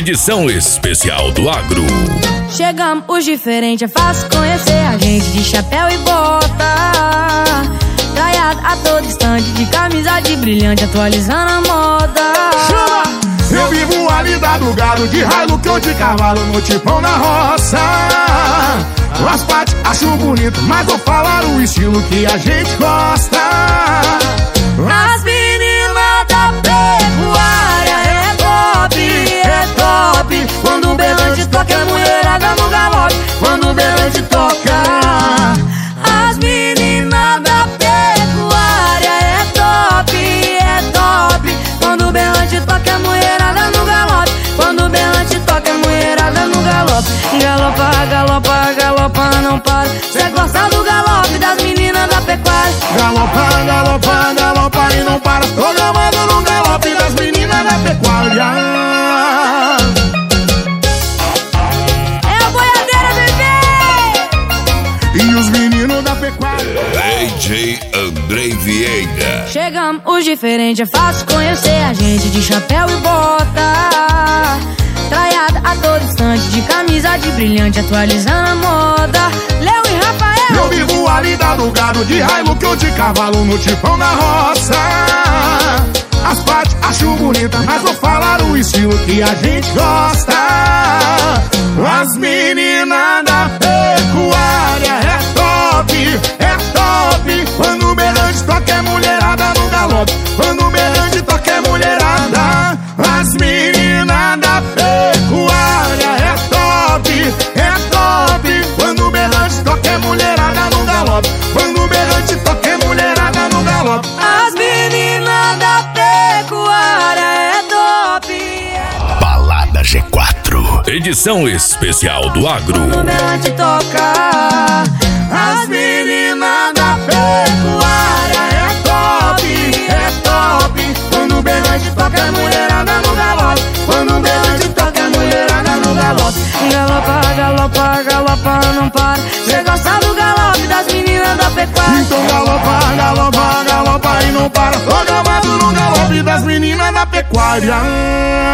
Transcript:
Edição especial do Agro. Chegamos os diferentes, é fácil conhecer a gente de chapéu e bota, traiado a todo instante, de camisa de brilhante, atualizando a moda. Chama! Eu vivo a lida do gado, de Hilux ou de cavalo, no tipão na roça. As partes acho bonito, mas vou falar o estilo que a gente gosta. As meninas da pecuária é top. Quando o berrante toca, a mulherada no galope. Quando o berrante toca. As meninas da pecuária é top. Quando o berrante toca, a mulherada no galope. Quando o berrante toca, a mulherada no galope. Galopa, não para. Cê gosta do galope das meninas da pecuária. Galopa e não para. Tô gravando no galope das meninas da pecuária. É a boiadeira, bebê! E os meninos da pecuária. DJ Andrei Vieira. Chegamos os diferentes, é fácil conhecer a gente de chapéu e bota, traiada a todo instante, de camisa de brilhante, atualizando a moda. Léo e Rafael. Eu vivo a lida do gado, de Hilux ou de cavalo, no tipão na roça. As partes acho bonita, mas vou falar o estilo que a gente gosta. As meninas da pecuária é top. Quando o berrante toca, é mulherada no galope. Quando o berrante toca, é mulherada. As meninas da pecuária é top. Quando o berrante toca, é mulherada no galope. Quando o berrante toca, é mulherada no galope. As meninas da pecuária é top. Balada G4. Edição especial do Agro. Quando o berrante toca. As meninas da pecuária é top. Quando o berrante toca, é mulherada no galope. Quando o berrante toca, é mulherada no galope. Galopa, não para. Cê gosta do galope das meninas da pecuária. Então galopa e não para. Tô gravado no galope das meninas da pecuária.